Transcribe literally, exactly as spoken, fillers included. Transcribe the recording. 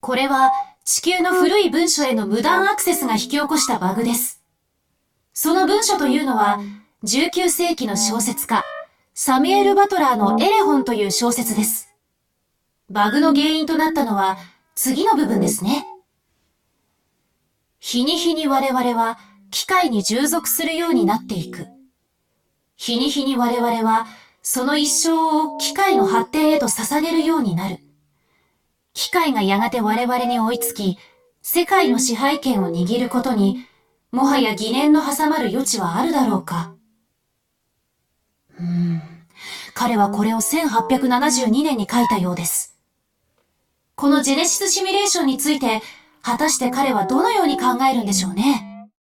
これは地球の古い文書への無断アクセスが引き起こしたバグです。その文書というのは、じゅうきゅうせいきの小説家、サミュエル・バトラーのエレホンという小説です。バグの原因となったのは、次の部分ですね。日に日に我々は機械に従属するようになっていく。日に日に我々はその一生を機械の発展へと捧げるようになる。機械がやがて我々に追いつき、世界の支配権を握ることに、もはや疑念の挟まる余地はあるだろうか。うーん、彼はこれをせんはっぴゃくななじゅうにねんに書いたようです。このジェネシスシミュレーションについて、果たして彼はどのように考えるんでしょうね。